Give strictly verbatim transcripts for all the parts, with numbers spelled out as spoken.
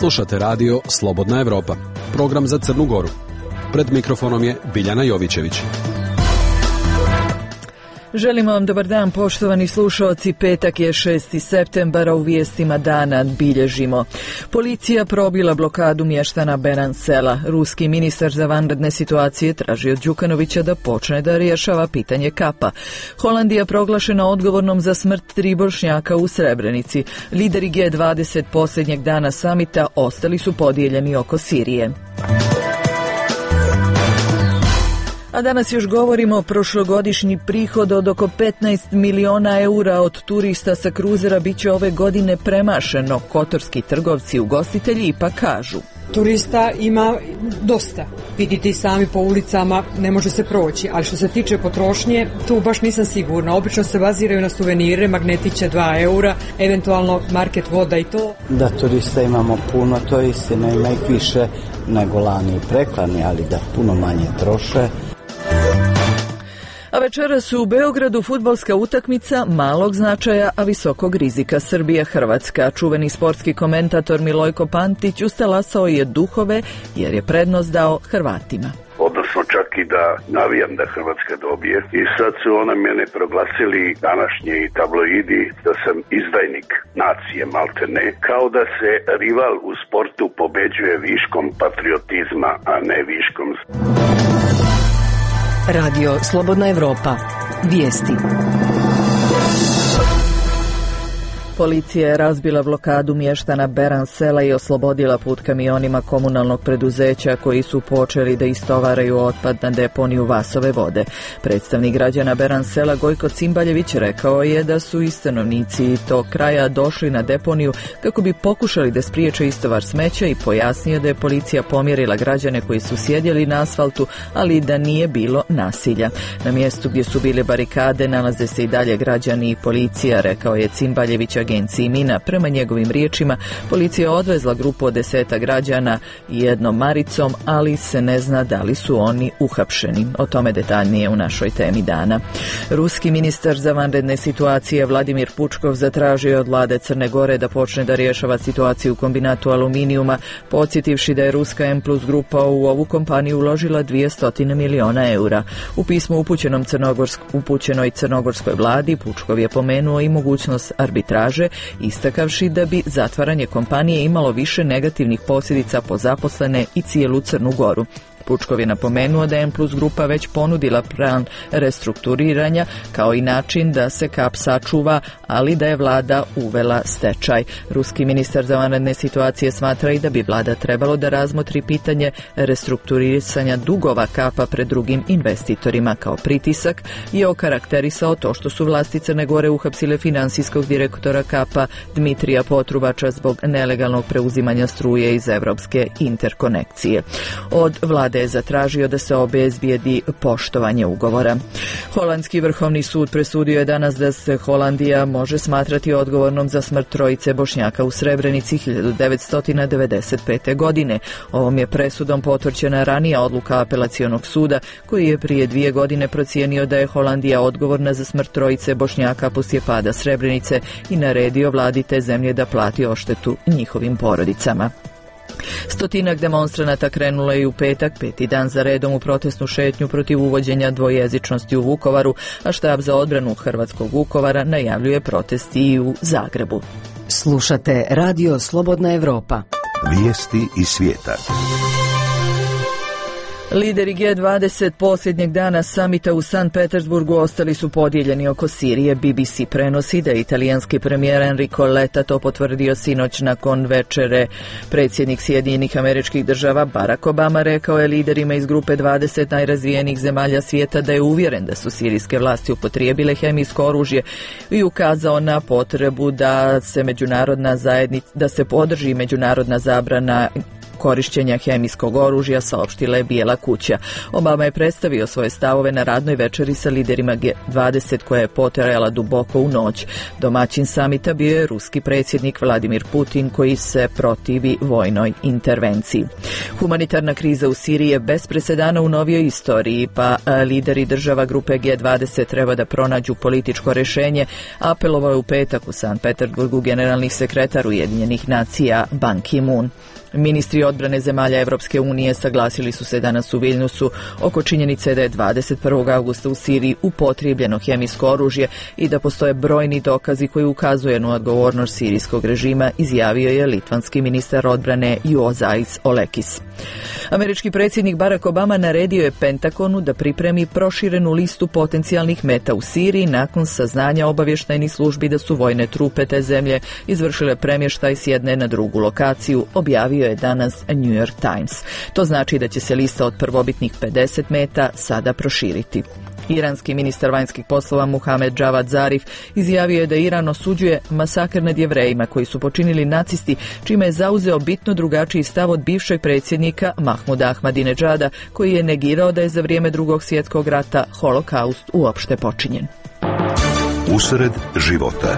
Slušate radio Slobodna Evropa, program za Crnu Goru. Pred mikrofonom je Biljana Jovićević. Želimo vam dobar dan, poštovani slušaoci. Petak je šesti septembar, a u vijestima dana bilježimo. Policija probila blokadu mještana Beran sela. Ruski ministar za vanredne situacije traži od Đukanovića da počne da rješava pitanje kapa. Holandija proglašena odgovornom za smrt tri Bošnjaka u Srebrenici. Lideri G dvadeset posljednjeg dana samita ostali su podijeljeni oko Sirije. A danas još govorimo o prošlogodišnji prihod od oko petnaest miliona eura od turista sa kruzera bit će ove godine premašeno. Kotorski trgovci i ugostitelji ipak kažu. Turista ima dosta. Vidite i sami po ulicama, ne može se proći. Ali što se tiče potrošnje, tu baš nisam sigurna. Obično se baziraju na suvenire, magnetiće dva eura, eventualno market voda i to. Da turista imamo puno, to je istina, ima ih više nego lani i preklani, ali da puno manje troše. A večeras u Beogradu fudbalska utakmica malog značaja, a visokog rizika. Srbija-Hrvatska. Čuveni sportski komentator Milojko Pantić ustalasao je duhove jer je prednost dao Hrvatima. Odnosno čak i da navijam da Hrvatska dobije. I sad su ona mene proglasili današnji tabloidi da sam izdajnik nacije maltene. Kao da se rival u sportu pobeđuje viškom patriotizma, a ne viškom. Radio Slobodna Evropa. Vijesti. Policija je razbila blokadu mještana Beran sela i oslobodila put kamionima komunalnog preduzeća koji su počeli da istovaraju otpad na deponiju Vasove vode. Predstavnik građana Beran sela Gojko Cimbaljević rekao je da su i stanovnici tog kraja došli na deponiju kako bi pokušali da spriječe istovar smeća i pojasnio da je policija pomjerila građane koji su sjedjeli na asfaltu, ali da nije bilo nasilja. Na mjestu gdje su bile barikade nalaze se i dalje građani i policija, rekao je Cimbaljević agenciji Mina. Prema njegovim riječima, policija odvezla grupu od deseta građana i jednom maricom, ali se ne zna da li su oni uhapšeni. O tome detaljnije u našoj temi dana. Ruski ministar za vanredne situacije Vladimir Pučkov zatražio od vlade Crne Gore da počne da rješava situaciju u kombinatu aluminijuma, podsjetivši da je ruska M plus grupa u ovu kompaniju uložila dvjesto miliona eura. U pismu upućenom Crnogorsk, upućenoj crnogorskoj vladi, Pučkov je pomenuo i mogućnost arbitraže, istakavši da bi zatvaranje kompanije imalo više negativnih posljedica po zaposlene i cijelu Crnu Goru. Pučkov je napomenuo da M plus grupa već ponudila plan restrukturiranja kao i način da se kap sačuva, ali da je vlada uvela stečaj. Ruski ministar za vanredne situacije smatra i da bi vlada trebalo da razmotri pitanje restrukturiranja dugova kapa pred drugim investitorima. Kao pritisak je okarakterisao to što su vlasti Crne Gore uhapsile finansijskog direktora kapa Dmitrija Potrubača zbog nelegalnog preuzimanja struje iz evropske interkonekcije. Od vlade je zatražio da se obezbijedi poštovanje ugovora. Holandski vrhovni sud presudio je danas da se Holandija može smatrati odgovornom za smrt trojice Bošnjaka u Srebrenici hiljadu devetsto devedeset pete. godine. Ovom je presudom potvrđena ranija odluka apelacionog suda koji je prije dvije godine procijenio da je Holandija odgovorna za smrt trojice Bošnjaka poslije pada Srebrenice i naredio vladi te zemlje da plati odštetu njihovim porodicama. Stotinak demonstranata krenulo je i u petak, peti dan za redom u protestnu šetnju protiv uvođenja dvojezičnosti u Vukovaru, a štab za odbranu hrvatskog Vukovara najavljuje protesti i u Zagrebu. Slušate Radio Slobodna Evropa. Vijesti iz svijeta. Lideri G dvadeset posljednjeg dana samita u Sankt Petersburgu ostali su podijeljeni oko Sirije. B B C prenosi da je italijanski premijer Enrico Letta to potvrdio sinoć nakon večere. Predsjednik Sjedinjenih Američkih Država Barack Obama rekao je liderima iz grupe dvadeset najrazvijenijih zemalja svijeta da je uvjeren da su sirijske vlasti upotrijebile hemijsko oružje i ukazao na potrebu da se međunarodna zajednica, da se podrži međunarodna zabrana korišćenja hemijskog oružja, saopštila je Bijela kuća. Obama je predstavio svoje stavove na radnoj večeri sa liderima G dvadeset koja je potrajala duboko u noć. Domaćin samita bio je ruski predsjednik Vladimir Putin koji se protivi vojnoj intervenciji. Humanitarna kriza u Siriji je bez presedana u novijoj istoriji, pa lideri država grupe G dvadeset treba da pronađu političko rješenje, apelovao je u petak u Sankt Petersburgu generalni sekretar Ujedinjenih nacija Ban Ki-moon. Ministri odbrane zemalja Evropske unije saglasili su se danas u Viljnusu oko činjenice da je dvadeset prvog avgusta u Siriji upotrijebljeno hemijsko oružje i da postoje brojni dokazi koji ukazuju na odgovornost sirijskog režima, izjavio je litvanski ministar odbrane Juozais Olekis. Američki predsjednik Barack Obama naredio je Pentagonu da pripremi proširenu listu potencijalnih meta u Siriji nakon saznanja obavještajnih službi da su vojne trupe te zemlje izvršile premještaj s jedne na drugu lokaciju, objavio je danas New York Times. To znači da će se lista od prvobitnih pedeset meta sada proširiti. Iranski ministar vanjskih poslova Muhamed Javad Zarif izjavio je da Iran osuđuje masakr nad Jevrejima koji su počinili nacisti, čime je zauzeo bitno drugačiji stav od bivšeg predsjednika Mahmuda Ahmadinedžada, koji je negirao da je za vrijeme Drugog svjetskog rata holokaust uopšte počinjen. Usred života.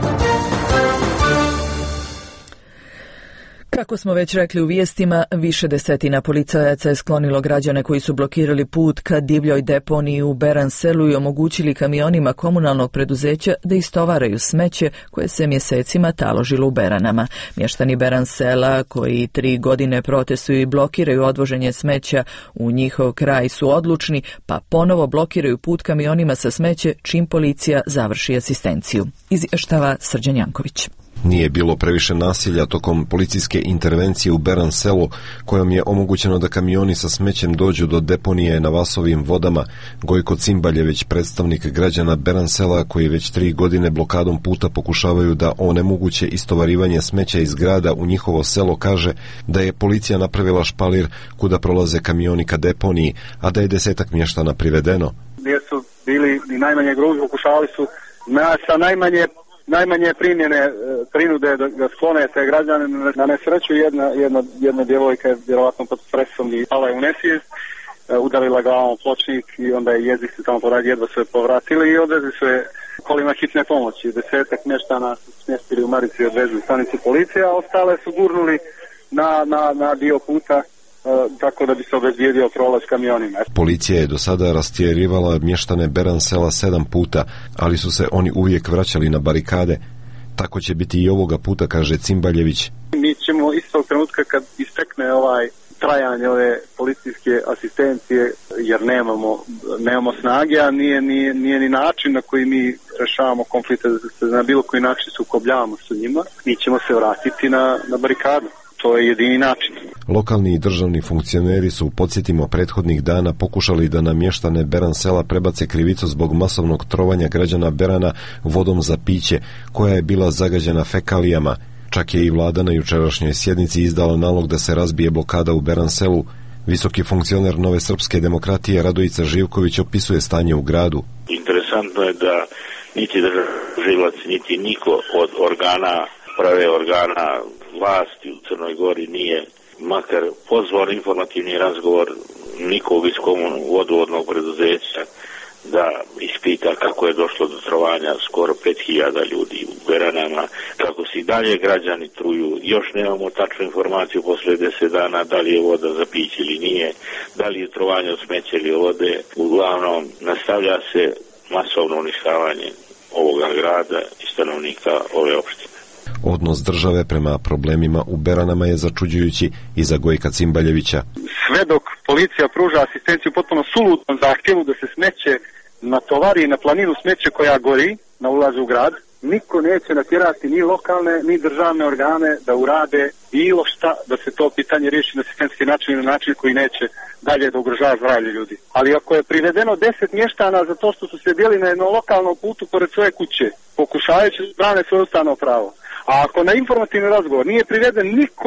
Kako smo već rekli u vijestima, više desetina policajaca je sklonilo građane koji su blokirali put ka divljoj deponiji u Beranselu i omogućili kamionima komunalnog preduzeća da istovaraju smeće koje se mjesecima taložilo u Beranama. Mještani Beransela, koji tri godine protestuju i blokiraju odvoženje smeća u njihov kraj, su odlučni, pa ponovo blokiraju put kamionima sa smeće čim policija završi asistenciju. Izvještava Srđan Janković. Nije bilo previše nasilja tokom policijske intervencije u Beranselu, kojom je omogućeno da kamioni sa smećem dođu do deponije na Vasovim vodama. Gojko Cimbaljević, predstavnik građana Beransela, koji već tri godine blokadom puta pokušavaju da onemoguće istovarivanje smeća iz grada u njihovo selo, kaže da je policija napravila špalir kuda prolaze kamioni ka deponiji, a da je desetak mještana privedeno. Gdje su bili i najmanje grubi, pokušavali su na, sa najmanje najmanje primjene prinude da, da sklone te građane. Na nesreću jedna, jedna, jedna djevojka je vjerovatno pod stresom i pala je u nesvijest, udarila glavom pločnik i onda je jezik se tamo poradili, jedva su je povratili i odvezli su je kolima hitne pomoći. Desetak mještana su smjestili u Marici i odvezli u stanici policije, a ostale su gurnuli na, na, na dio puta tako da bi se obezbijedio prolaz kamionima. Policija je do sada rastjerivala mještane Beransela sedam puta, ali su se oni uvijek vraćali na barikade. Tako će biti i ovoga puta, kaže Cimbaljević. Mi ćemo istog trenutka kad istekne ovaj trajanje ove policijske asistencije, jer nemamo, nemamo snage, a nije, nije, nije ni način na koji mi rešavamo konflikte, da se na bilo koji način sukobljavamo sa njima, mi ćemo se vratiti na, na barikadu. To je jedini način. Lokalni i državni funkcioneri su, podsjetimo, prethodnih dana pokušali da na mještane Beransela prebace krivicu zbog masovnog trovanja građana Berana vodom za piće, koja je bila zagađena fekalijama. Čak je i vlada na jučerašnjoj sjednici izdala nalog da se razbije blokada u Beranselu. Visoki funkcioner Nove srpske demokratije Radojica Živković opisuje stanje u gradu. Interesantno je da niti državni, niti niko od organa, prave organa vlasti u Crnoj Gori nije makar pozvao informativni razgovor nikog iz vodovodnog preduzeća da ispita kako je došlo do trovanja skoro pet hiljada ljudi u Beranama, kako se i dalje građani truju. Još nemamo tačnu informaciju posle deset dana da li je voda za piće ili nije, da li je trovanje od smeća ili vode. Uglavnom nastavlja se masovno uništavanje ovoga grada i stanovnika ove opštine. Odnos države prema problemima u Beranama je začuđujući i za Gojka Cimbaljevića. Sve dok policija pruža asistenciju potpuno suludnom zahtjevu da se smeće natovari na planinu smeće koja gori na ulazu u grad, niko neće natjerati ni lokalne ni državne organe da urade bilo šta da se to pitanje riješi na sistemski način i na način koji neće dalje da ugrožava zdravlje ljudi. Ali ako je privedeno deset mještana za to što su sjedili na jednom lokalnom putu pored svoje kuće, pokušavajući da brane svoje ustavno pravo, a ako na informativni razgovor nije priveden niko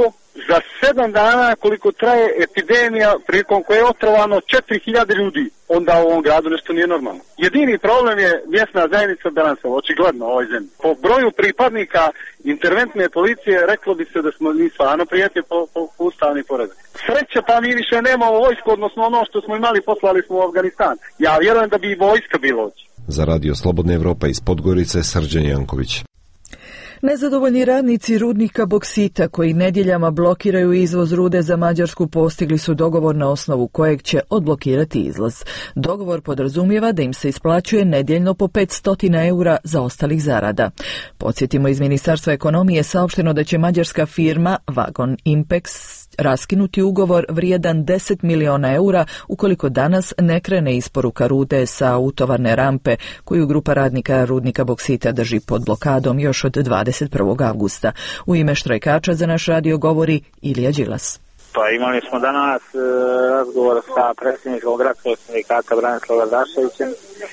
za sedam dana koliko traje epidemija prilikom koje je otrovano četiri hiljade ljudi, onda u ovom gradu nešto nije normalno. Jedini problem je mjesna zajednica Beranselo, očigledno u ovoj zemlji. Po broju pripadnika interventne policije reklo bi se da smo mi stvarno prijatelji po, po, po ustavni poredak. Sreća pa mi više nemamo vojsku, odnosno ono što smo imali poslali smo u Afganistan. Ja vjerujem da bi i vojska bilo ovdje. Za Radio Slobodna Evropa iz Podgorice, Srđan Janković. Nezadovoljni radnici rudnika boksita koji nedjeljama blokiraju izvoz rude za Mađarsku postigli su dogovor na osnovu kojeg će odblokirati izlaz. Dogovor podrazumijeva da im se isplaćuje nedjeljno po petsto eura za ostalih zarada. Podsjetimo, iz Ministarstva ekonomije saopšteno da će mađarska firma Vagon Impex raskinuti ugovor vrijedan deset miliona eura ukoliko danas ne krene isporuka rude sa utovarne rampe koju grupa radnika rudnika boksita drži pod blokadom još od dvadeset prvog avgusta. U ime štrajkača za naš radio govori Ilija Đilas. Pa imali smo danas e, razgovor sa predsjednikom gradskog sindikata Branislava Daševićem e,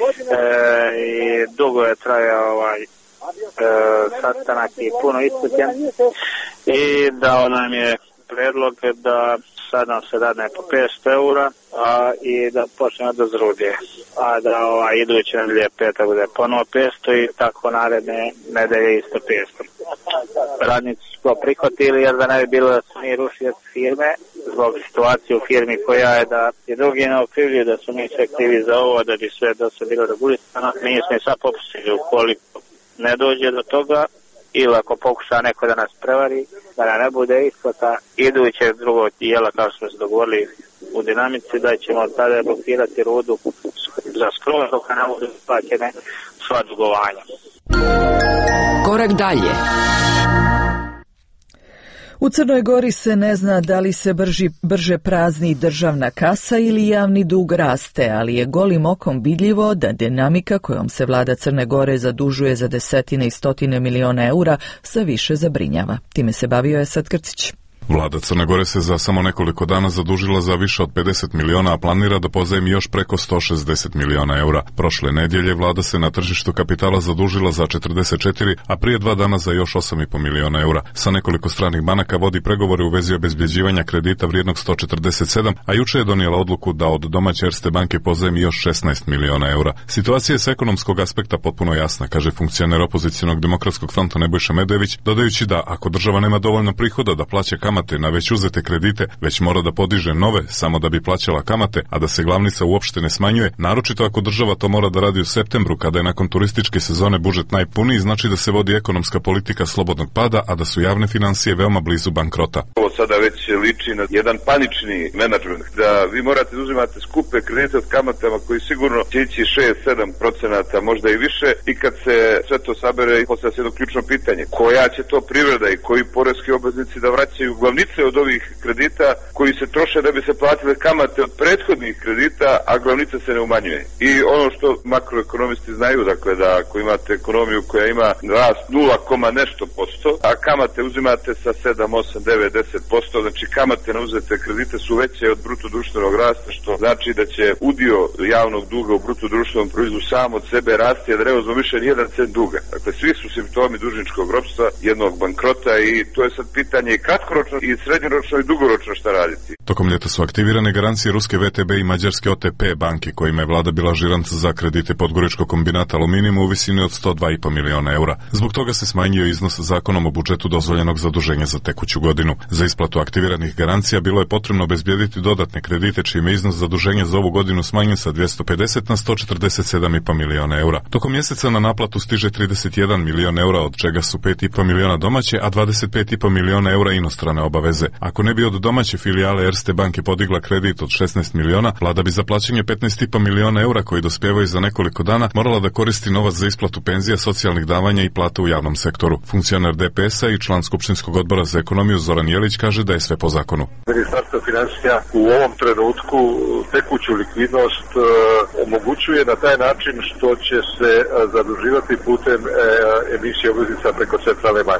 i dugo je trajao ovaj e, sastanak i puno ispućen i dao nam je predlog da sad nam se dadne po petsto eura a, i da počne od zrude, a da ova, iduće nedelje peta bude ponovo petsto i tako naredne nedelje isto petsto. Radnici su to prihvatili jer da ne bi bilo da su mi rušili firme zbog situacije u firmi koja je da je drugi ne okrivljuju da su mi sve krivi za ovo, da bi sve da se bilo regulisano. Mi smo i sad popustili ukoliko ne dođe do toga ili ako pokuša neko da nas prevari, da ne bude isplata idućeg drugog dijela kao što smo se dogovorili u dinamici, da ćemo tada blokirati rudu za skroz dok ne budu isplaćene sva dugovanja. Korak dalje. U Crnoj Gori se ne zna da li se brži, brže prazni državna kasa ili javni dug raste, ali je golim okom vidljivo da dinamika kojom se vlada Crne Gore zadužuje za desetine i stotine miliona eura sve više zabrinjava. Time se bavio Esad Krcić. Vlada Crne Gore se za samo nekoliko dana zadužila za više od pedeset miliona, a planira da pozajmi još preko sto šezdeset miliona eura. Prošle nedjelje vlada se na tržištu kapitala zadužila za četrdeset četiri, a prije dva dana za još osam i po miliona eura. Sa nekoliko stranih banaka vodi pregovore u vezi obezbjeđivanja kredita vrijednog sto četrdeset sedam, a juče je donijela odluku da od domaće Erste banke pozajmi još šesnaest miliona eura. Situacija je s ekonomskog aspekta potpuno jasna, kaže funkcioner opozicionog demokratskog fronta Nebojša Medojević, dodajući da ako država nema dovoljno prihoda da plaća kamate na već uzete kredite, već mora da podiže nove samo da bi plaćala kamate, a da se glavnica uopšte ne smanjuje, naročito ako država to mora da radi u septembru kada je nakon turističke sezone budžet najpuniji, znači da se vodi ekonomska politika slobodnog pada, a da su javne financije veoma blizu bankrota. Ovo sada već liči na jedan panični menadžment, da vi morate da uzimate skupe kredite od kamatama koji sigurno će ići šest sedam procenata, možda i više, i kad se sve to sabere i postavlja se jedno ključno pitanje, koja će to privreda i koji poreski obveznici da vraćaju glavnice od ovih kredita koji se troše da bi se platile kamate od prethodnih kredita, a glavnica se ne umanjuje. I ono što makroekonomisti znaju, dakle da ako imate ekonomiju koja ima rast nula, nešto posto, a kamate uzimate sa sedam, osam, devet, deset posto, znači kamate na uzete kredite su veće od bruto društvenog rasta, što znači da će udio javnog duga u bruto društvenom proizvodu sam od sebe rasti, jer ne uzmo više ni jedan cent duga. Dakle, svi su simptomi dužničkog ropstva, jednog bankrota, i to je sad pitanje i kratkoročno i srednjoročno i dugoročno šta raditi. Tokom ljeta su aktivirane garancije ruske V T B i mađarske O T P banke, kojima je vlada bila žirant za kredite Podgoričkog kombinata aluminijuma u visini od sto dva i po miliona eura. Zbog toga se smanjio iznos zakonom o budžetu dozvoljenog zaduženja za tekuću godinu. Za isplatu aktiviranih garancija bilo je potrebno obezbijediti dodatne kredite, čime je iznos zaduženja za ovu godinu smanjen sa dvjesto pedeset na sto četrdeset sedam i po miliona eura. Tokom mjeseca na naplatu stiže trideset jedan milion eura, od čega su pet i po miliona domaće, a dvadeset pet i po miliona eura inostrane obaveze. Ako ne bi od domaće filijale Erste banke podigla kredit od šesnaest miliona, vlada bi za plaćanje petnaest i po miliona eura koji dospijevaju za nekoliko dana morala da koristi novac za isplatu penzija, socijalnih davanja i plata u javnom sektoru. Funkcioner D P S-a i član Skupštinskog odbora za ekonomiju Zoran Jelić kaže da je sve po zakonu. Ministarstvo financija u ovom trenutku tekuću likvidnost e, omogućuje na taj način što će se zaduživati putem e, emisije obveznica preko centralne banke.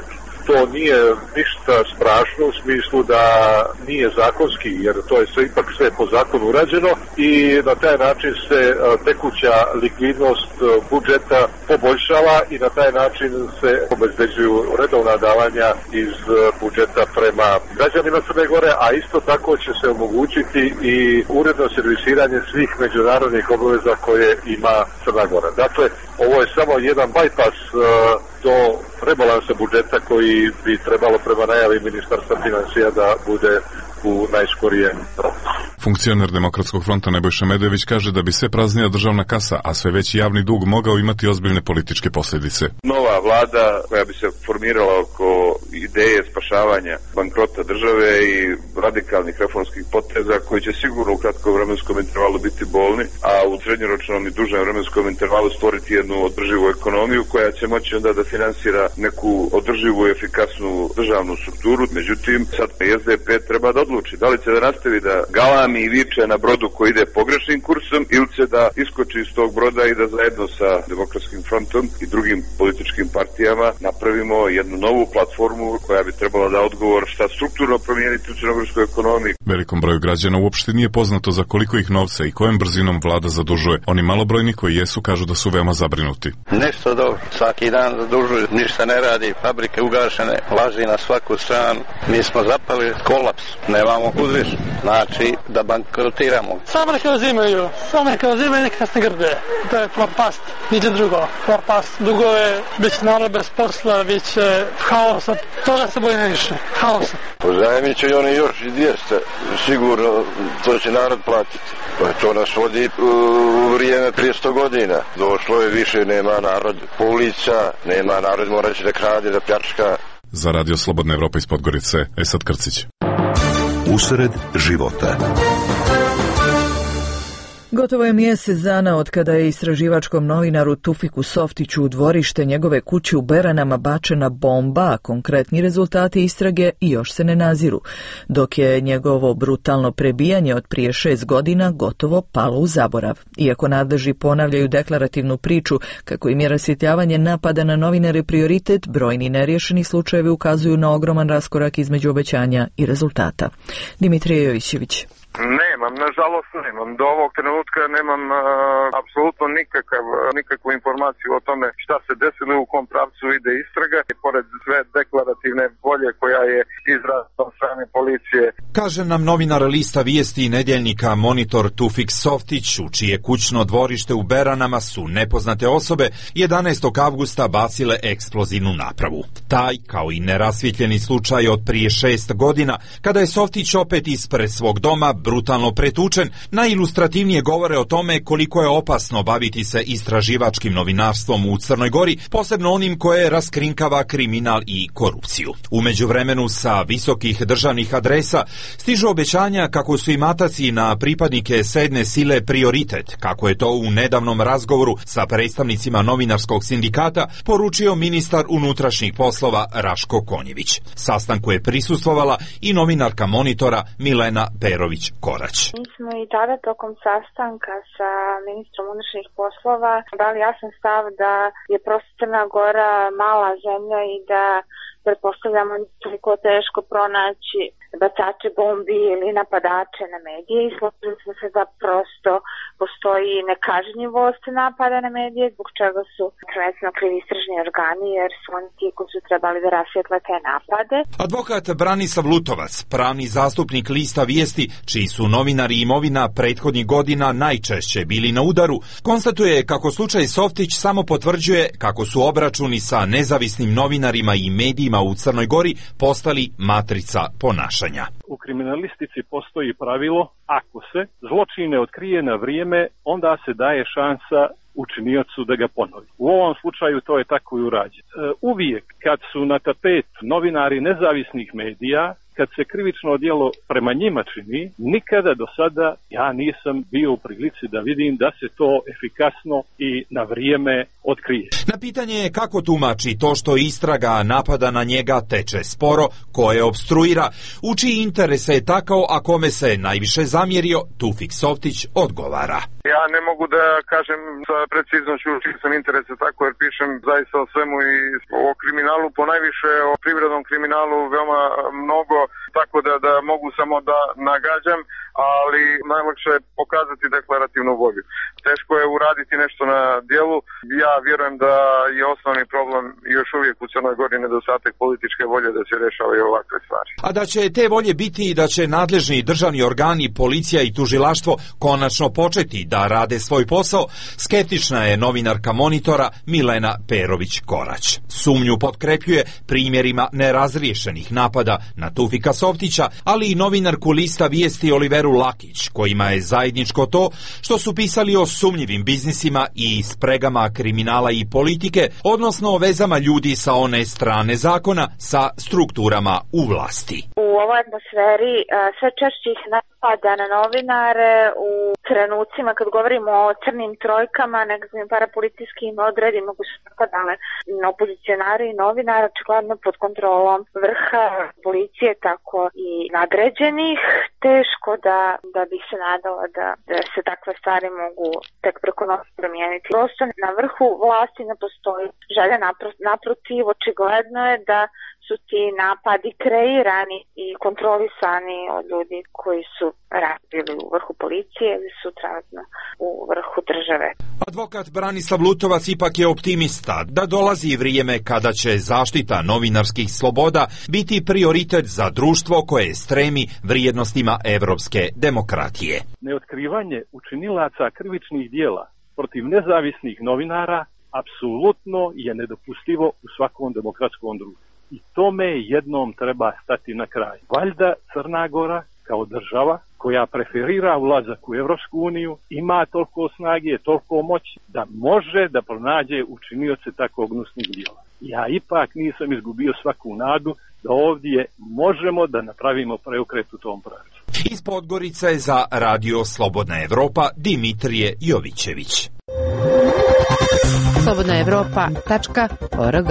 to nije ništa strašno u smislu da nije zakonski, jer to je sve ipak sve po zakonu urađeno i na taj način se tekuća likvidnost budžeta poboljšava i na taj način se obezbeđuju redovna davanja iz budžeta prema građanima Crne Gore, a isto tako će se omogućiti i uredno servisiranje svih međunarodnih obaveza koje ima Crna Gora. Dakle, ovo je samo jedan bypass uh, do rebalansa budžeta koji bi trebalo prema najavi Ministarstva financija da bude u najskorijem roku. Funkcioner Demokratskog fronta Nebojša Medojević kaže da bi sve praznija državna kasa, a sve veći javni dug mogao imati ozbiljne političke posljedice. Nova vlada koja bi se formirala oko ideje spašavanja bankrota države i radikalnih reformskih poteza koji će sigurno u kratkom vremenskom intervalu biti bolni, a u srednjoročnom i dužem vremenskom intervalu stvoriti jednu održivu ekonomiju koja će moći onda da finansira neku održivu i efikasnu državnu strukturu. Međutim, sad S D P treba da odluči da li će da nastavi da galami i viče na brodu koji ide pogrešnim kursom ili će da iskoči iz tog broda i da zajedno sa Demokratskim frontom i drugim političkim partijama napravimo jednu novu platformu koja bi trebala da odgovor šta strukturno promijeniti u crnogorskoj ekonomiji. Velikom broju građana uopšte nije poznato za koliko ih novca i kojom brzinom vlada zadužuje. Oni malobrojni koji jesu kažu da su veoma zabrinuti. Nešto dobro, svaki dan zadužuju, ništa ne radi, fabrike ugašene, laži na svaku stranu. Mi smo zapali kolaps, nemamo kud više, znači da bankrotiramo. Samo neka uzimaju, samo neka uzimaju, neka nas ne grbe. To je propast, niđe drugo, propast. Dugove, bit će narod bez posla, bit će haosa, toga se boji najviše, haosa. Pozajmit će oni još i dvjesto, sigurno to će narod platiti. Pa to nas vodi u vrijeme prije sto godina. Došlo je više, nema narod ulica, nema narod, mora će da krade, da pljačka. Za Radio Slobodna Evropa iz Podgorice, Esad Krcić. Usred života. Gotovo je mjesec dana od kada je istraživačkom novinaru Tufiku Softiću u dvorište njegove kuće u Beranama bačena bomba, a konkretni rezultati istrage još se ne naziru, dok je njegovo brutalno prebijanje od prije šest godina gotovo palo u zaborav. Iako nadležni ponavljaju deklarativnu priču kako im je rasvjetljavanje napada na novinare prioritet, brojni neriješeni slučajevi ukazuju na ogroman raskorak između obećanja i rezultata. Dimitrije Jovićević. Nemam, nažalost nemam. Do ovog trenutka nemam uh, apsolutno nikakav, nikakvu informaciju o tome šta se desilo, u kom pravcu ide istraga, i pored sve deklarativne volje koja je izrazila od strane policije. Kaže nam novinar lista vijesti i nedjeljnika Monitor Tufik Softić, u čije kućno dvorište u Beranama su nepoznate osobe jedanaestog avgusta bacile eksplozivnu napravu. Taj, kao i nerasvjetljeni slučaj od prije šest godina, kada je Softić opet ispred svog doma brutalno pretučen, najilustrativnije govore o tome koliko je opasno baviti se istraživačkim novinarstvom u Crnoj Gori, posebno onim koje raskrinkava kriminal i korupciju. U međuvremenu sa visokih državnih adresa stižu obećanja kako su i mataci na pripadnike sedme sile prioritet, kako je to u nedavnom razgovoru sa predstavnicima novinarskog sindikata poručio ministar unutrašnjih poslova Raško Konjević. Sastanku je prisustvovala i novinarka Monitora Milena Perović Korać. Mi smo i tada tokom sastanka sa ministrom unutrašnjih poslova dali jasan stav da je prosto Crna Gora mala zemlja i da pretpostavljamo toliko teško pronaći bacače bombi ili napadače na medije i složili smo se da prosto postoji nekažnjivost napada na medije, zbog čega su prvenstveno krivi istražni organi, jer su oni ti koji su trebali da rasvjetle te napade. Advokat Branislav Lutovac, pravni zastupnik lista vijesti, čiji su novinari i imovina prethodnih godina najčešće bili na udaru, konstatuje kako slučaj Softić samo potvrđuje kako su obračuni sa nezavisnim novinarima i medijima u Crnoj Gori postali matrica ponašanja. U kriminalistici postoji pravilo, ako se zločin ne otkrije na vrijeme, onda se daje šansa učiniocu da ga ponovi. U ovom slučaju to je tako i urađeno. Uvijek kad su na tapet novinari nezavisnih medija, kad se krivično djelo prema njima čini, nikada do sada ja nisam bio u prilici da vidim da se to efikasno i na vrijeme otkrije. Na pitanje je kako tumači to što istraga napada na njega teče sporo, ko je obstruira, u čiji interese je takao, a kome se najviše zamjerio, Tufik Softić odgovara. Ja ne mogu da kažem sa preciznošću čiji sam interese tako, jer pišem zaista o svemu i o kriminalu, ponajviše o privrednom kriminalu veoma mnogo, tako da, da mogu samo da nagađam, ali najlakše je pokazati deklarativnu volju. Teško je uraditi nešto na dijelu. Ja vjerujem da je osnovni problem još uvijek u Crnoj Gori nedostatak političke volje da se rješavaju ovakve stvari. A da će te volje biti i da će nadležni državni organi, policija i tužilaštvo konačno početi da rade svoj posao, skeptična je novinarka Monitora Milena Perović-Korać. Sumnju potkrepljuje primjerima nerazriješenih napada na Tufika Softića, ali i novinarku Lista vijesti Oliveru Lakić, kojima je zajedničko to što su pisali o sumnjivim biznisima i spregama kriminala i politike, odnosno o vezama ljudi sa one strane zakona sa strukturama u vlasti. U ovoj atmosferi sve češćih napada na novinare u trenucima kad govorimo o crnim trojkama, nekakvim parapolicijskim odredima koji su napadale na opozicionare i novinara, očigledno pod kontrolom vrha policije, tako i nadređenih. Teško da, da bih se nadala da, da se takve stvari mogu tek preko noći promijeniti. Prosto na vrhu vlasti ne postoji želja, naprotiv, očigledno je da su ti napadi kreirani i kontrolisani od ljudi koji su radili u vrhu policije ili su trenutno u vrhu države. Advokat Branislav Lutovac ipak je optimista da dolazi vrijeme kada će zaštita novinarskih sloboda biti prioritet za društvo koje stremi vrijednostima evropske demokratije. Neotkrivanje učinilaca krivičnih dijela protiv nezavisnih novinara apsolutno je nedopustivo u svakom demokratskom društvu. I tome jednom treba stati na kraj. Valjda Crna Gora kao država koja preferira ulazak u Evropsku uniju ima toliko snage, toliko moći da može da pronađe učinioce tako gnusnih djela. Ja ipak nisam izgubio svaku nadu da ovdje možemo da napravimo preokret u tom pravcu. Iz Podgorice za Radio Slobodna Evropa Dimitrije Jovićević. slobodna evropa tačka org.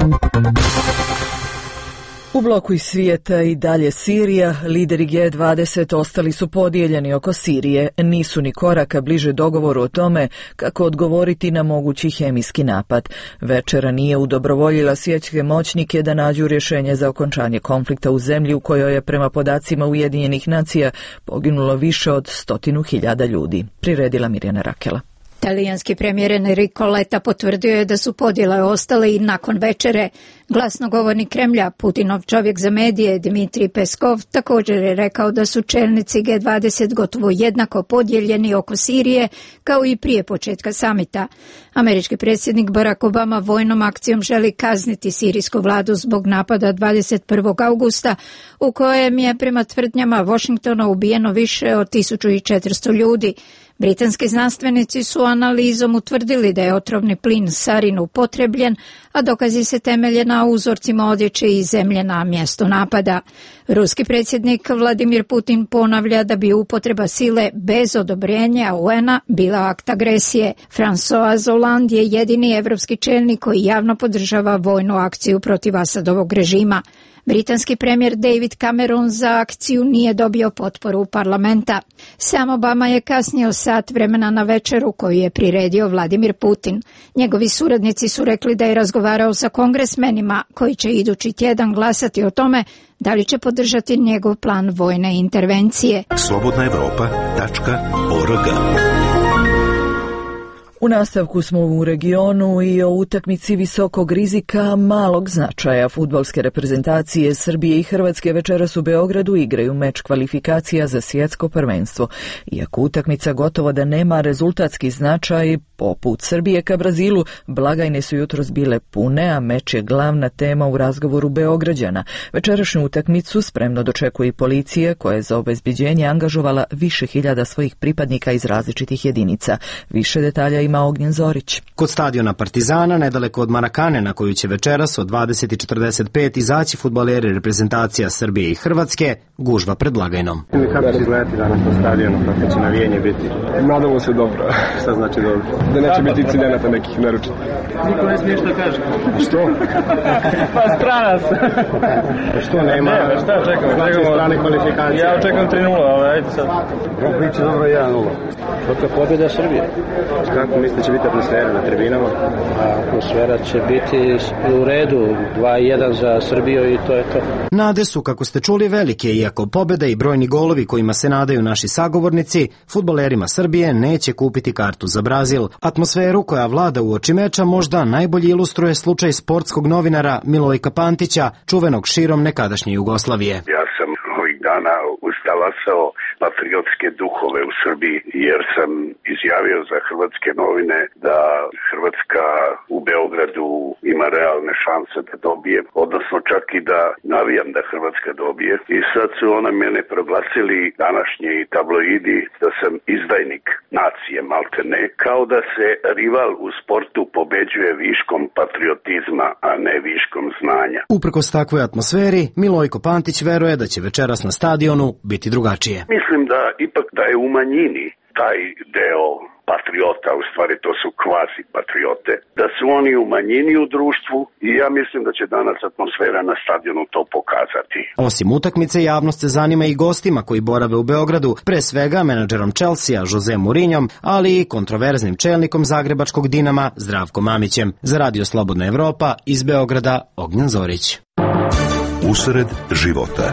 U bloku iz svijeta i dalje Sirija, lideri G dvadeset ostali su podijeljeni oko Sirije, nisu ni koraka bliže dogovoru o tome kako odgovoriti na mogući hemijski napad. Večera nije udobrovoljila svjetske moćnike da nađu rješenje za okončanje konflikta u zemlji u kojoj je prema podacima Ujedinjenih nacija poginulo više od stotinu hiljada ljudi. Priredila Mirjana Rakela. Talijanski premijer Enrico Letta potvrdio je da su podjele ostale i nakon večere. Glasnogovornik Kremlja, Putinov čovjek za medije Dmitrij Peskov, također je rekao da su čelnici G dvadeset gotovo jednako podijeljeni oko Sirije kao i prije početka samita. Američki predsjednik Barack Obama vojnom akcijom želi kazniti sirijsku vladu zbog napada dvadeset prvog augusta u kojem je prema tvrdnjama Washingtona ubijeno više od tisuću četiristo ljudi. Britanski znanstvenici su analizom utvrdili da je otrovni plin sarin upotrebljen, a dokazi se temelje na uzorcima odjeće i zemlje na mjestu napada. Ruski predsjednik Vladimir Putin ponavlja da bi upotreba sile bez odobrenja U N-a bila akt agresije. François Hollande je jedini evropski čelnik koji javno podržava vojnu akciju protiv Asadovog režima. Britanski premijer David Cameron za akciju nije dobio potporu parlamenta. Sam Obama je kasnio sat vremena na večeru koju je priredio Vladimir Putin. Njegovi suradnici su rekli da je razgovarao sa kongresmenima koji će idući tjedan glasati o tome da li će podržati njegov plan vojne intervencije. slobodna evropa tačka org. U nastavku smo u regionu i o utakmici visokog rizika malog značaja. Fudbalske reprezentacije Srbije i Hrvatske večeras u Beogradu igraju meč kvalifikacija za svjetsko prvenstvo. Iako utakmica gotovo da nema rezultatski značaj, poput Srbije ka Brazilu, blagajne su jutros bile pune, a meč je glavna tema u razgovoru Beograđana. Večerašnju utakmicu spremno dočekuje i policija koja je za obezbeđenje angažovala više hiljada svojih pripadnika iz različitih jedinica. Više detalja ima Ognjen Zorić. Kod stadiona Partizana, nedaleko od Marakane, na koju će večeras od dvadeset i četrdeset pet izaći fudbaleri reprezentacija Srbije i Hrvatske, gužva pred blagajnom. Kako će izgledati danas na stadionu, kako će navijenje biti? Nadamo se dobro. Šta znači dobro? Da neće biti incidenata nekih naručita. Niko ne smije što kaže. Što? Pa stranac. Što nema? Ne, šta čekamo? Znači strane kvalifikacije. Ja očekam tri nula, ali ajde sad. Kako biće dobro jedan nula? Što je pobjeda Srbije? Kako mislite će biti atmosfera na tribinama? Atmosfera će biti u redu. dva jedan za Srbiju i to je to. Nade su, kako ste čuli, velike, iako pobjeda i brojni golovi kojima se nadaju naši sagovornici, fudbalerima Srbije neće kupiti kartu za Brazil. Atmosferu koja vlada u oči meča možda najbolje ilustruje slučaj sportskog novinara Milojka Pantića, čuvenog širom nekadašnje Jugoslavije. Ja sam ovih dana ustalasao patriotske duhove u Srbiji, jer sam izjavio za hrvatske novine da Hrvatska u Beogradu ima realne šanse da dobije, odnosno čak i da navijam da Hrvatska dobije. I sad su ona mene proglasili, današnji tabloidi, da sam izdajnik nacije maltene, kao da se rival u sportu pobeđuje viškom patriotizma, a ne viškom znanja. Uprkos takvoj atmosferi, Milojko Pantić veruje da će večeras na stadionu biti drugačije. Mislim da ipak da je u manjini taj deo patriota, u stvari to su kvazi patriote, da su oni u manjini u društvu i ja mislim da će danas atmosfera na stadionu to pokazati. Osim utakmice, javnost se zanima i gostima koji borave u Beogradu, pre svega menadžerom Chelsea Jose Mourinhom, ali i kontroverznim čelnikom zagrebačkog Dinama Zdravkom Mamićem. Za Radio Slobodna Evropa, iz Beograda, Ognjen Zorić. Usred života.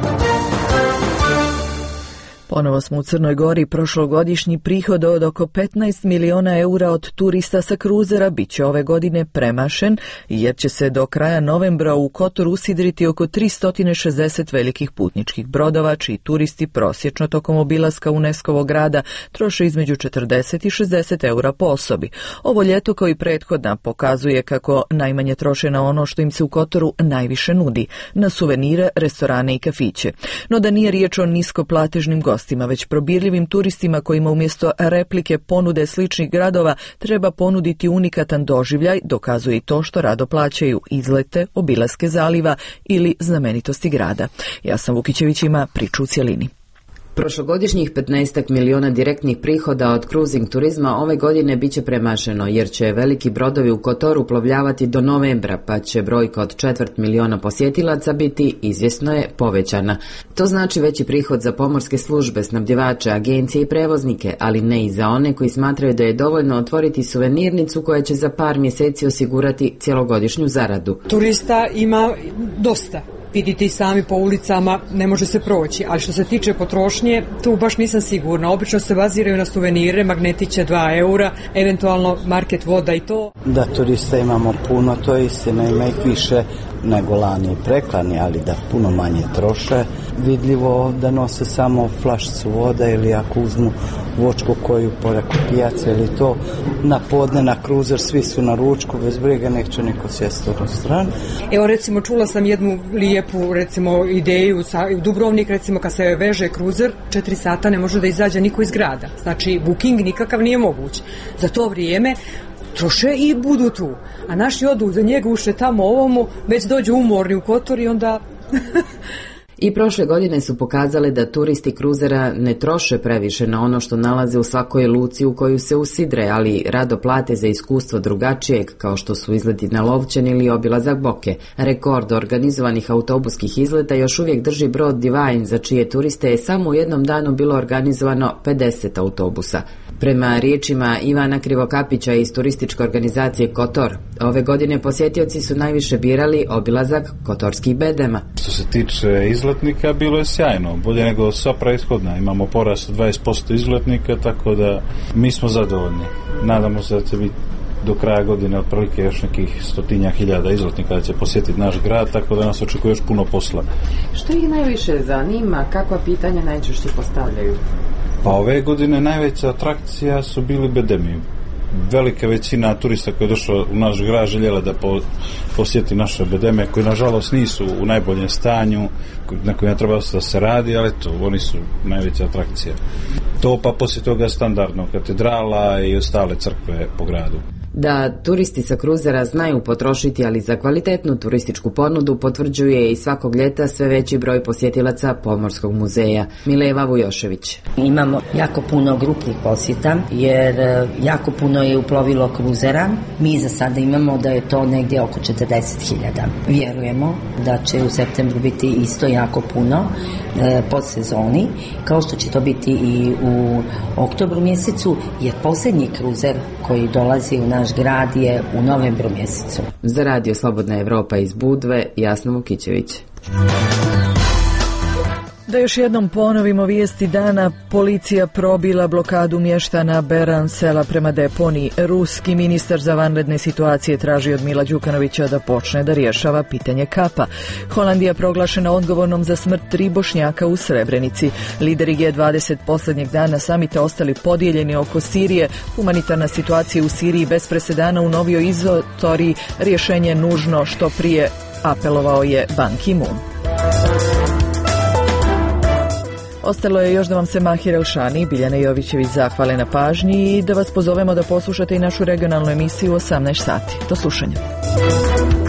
Ponovo smo u Crnoj Gori. Prošlogodišnji prihod od oko petnaest miliona eura od turista sa kruzera bit će ove godine premašen, jer će se do kraja novembra u Kotor usidriti oko tristo šezdeset velikih putničkih brodova, čiji turisti prosječno tokom obilaska UNESCO-vog grada troše između četrdeset i šezdeset eura po osobi. Ovo ljeto, kao i prethodna, pokazuje kako najmanje troše na ono što im se u Kotoru najviše nudi, na suvenire, restorane i kafiće. No da nije riječ o niskoplatežnim gostima, već probirljivim turistima kojima umjesto replike ponude sličnih gradova treba ponuditi unikatan doživljaj, dokazuje i to što rado plaćaju izlete, obilaske zaliva ili znamenitosti grada. Jasna Vukićević ima priču u cjelini. Prošlogodišnjih petnaest miliona direktnih prihoda od kruzing turizma ove godine biće premašeno, jer će veliki brodovi u Kotoru plovljavati do novembra, pa će brojka od četvrt miliona posjetilaca biti, izvjesno je, povećana. To znači veći prihod za pomorske službe, snabdjevače, agencije i prevoznike, ali ne i za one koji smatraju da je dovoljno otvoriti suvenirnicu koja će za par mjeseci osigurati cjelogodišnju zaradu. Turista ima dosta. Vidite i sami po ulicama, ne može se proći, ali što se tiče potrošnje, tu baš nisam sigurna. Obično se baziraju na suvenire, magnetiće dva eura, eventualno market voda i to. Da, turista imamo puno, to je istina, ima ih više nego lani i preklani, ali da puno manje troše. Vidljivo da nose samo flašicu voda ili ako uzmu vočku koju pored pijace ili to na podne, na kruzer, svi su na ručku, bez briga, neće niko sjesti u restoran. Evo recimo čula sam jednu lijepu recimo ideju u Dubrovnik, recimo kad se veže kruzer, četiri sata ne može da izađe niko iz grada. Znači booking nikakav nije moguć. Za to vrijeme troše i budu tu. A naši odu za njega uše tamo ovomu, već dođu umorni u Kotor i onda... I prošle godine su pokazale da turisti kruzera ne troše previše na ono što nalaze u svakoj luci u koju se usidre, ali rado plate za iskustvo drugačijeg, kao što su izleti na Lovćen ili obilazak Boke. Rekord organizovanih autobuskih izleta još uvijek drži brod Divine, za čije turiste je samo u jednom danu bilo organizovano pedeset autobusa. Prema riječima Ivana Krivokapića iz turističke organizacije Kotor, ove godine posjetioci su najviše birali obilazak kotorskih bedema. Što se tiče izletnika, bilo je sjajno, bolje nego sva prethodna. Imamo porast od dvadeset posto izletnika, tako da mi smo zadovoljni. Nadamo se da će biti do kraja godine otprilike još nekih stotinja hiljada izletnika da će posjetiti naš grad, tako da nas očekuje još puno posla. Što ih najviše zanima? Kakva pitanja najčešće postavljaju? Pa ove godine najveća atrakcija su bili bedemi. velika većina turista koji je došao u naš grad željela da po, posjeti naše bedeme koji nažalost nisu u najboljem stanju, na kojima treba da se radi, ali to, oni su najveća atrakcija. To pa poslije toga standardno katedrala i ostale crkve po gradu. Da turisti sa kruzera znaju potrošiti, ali za kvalitetnu turističku ponudu potvrđuje i svakog ljeta sve veći broj posjetilaca Pomorskog muzeja. Mileva Vujošević. Imamo jako puno grupnih posjeta, jer jako puno je uplovilo kruzera. Mi za sada imamo da je to negdje oko četrdeset hiljada. Vjerujemo da će u septembru biti isto jako puno e, pod sezoni, kao što će to biti i u oktobru mjesecu, jer posljednji kruzer koji dolazi u naš grad je u novembru mjesecu. Za Radio Slobodna Evropa iz Budve, Jasna Vukićević. Da još jednom ponovimo vijesti dana, policija probila blokadu mještana Beran sela prema deponiji. Ruski ministar za vanredne situacije traži od Mila Đukanovića da počne da rješava pitanje kapa. Holandija proglašena odgovornom za smrt tri Bošnjaka u Srebrenici. Lideri G dvadeset posljednjeg dana samita ostali podijeljeni oko Sirije. Humanitarna situacija u Siriji bez presedana u novijoj izotoriji, rješenje nužno što prije, apelovao je Ban Ki-moon. Ostalo je još da vam se Mahir Elšani i Biljana Jovićević zahvale na pažnji i da vas pozovemo da poslušate i našu regionalnu emisiju u osamnaest sati. Do slušanja.